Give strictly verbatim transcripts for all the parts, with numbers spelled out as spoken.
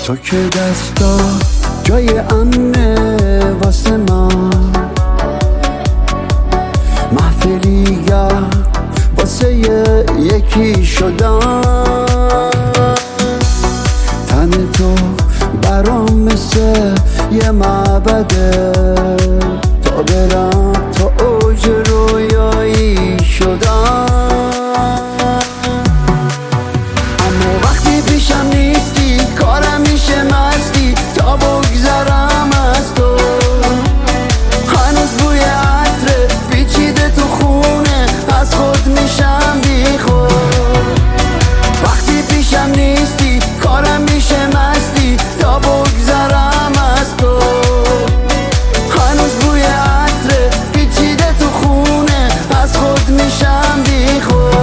تو که دستا جای امنه واسه من، محفلی یا واسه یکی شدن. تن تو برام مثل یه معبده، تا برم تا اوج رویایی شدن. اما وقتی پیشم نیستی کارم میشه مستی، تا بگذرم از تو هنوز بوی عطر پیچیده تو خونه، از خود میشم بی خود. وقتی پیشم نیستی کارم میشه مستی، تا بگذرم از تو هنوز بوی عطر پیچیده تو خونه، از خود میشم بی خود.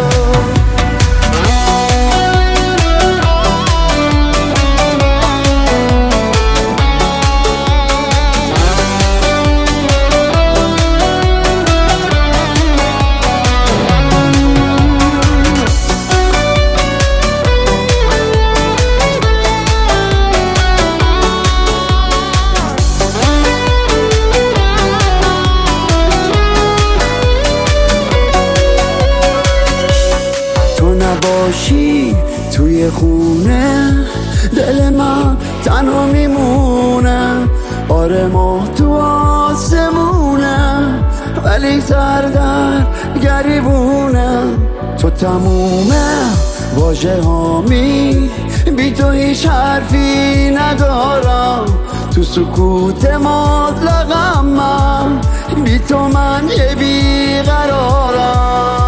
باشی توی خونه دل من تنها میمونه. آره ماه تو آسمونه ولی سر در گریبونه. تو تمومه واژه هامی، بی تو هیچ حرفی ندارم. تو سکوت مطلقم من، بی تو من یه بیقرارم.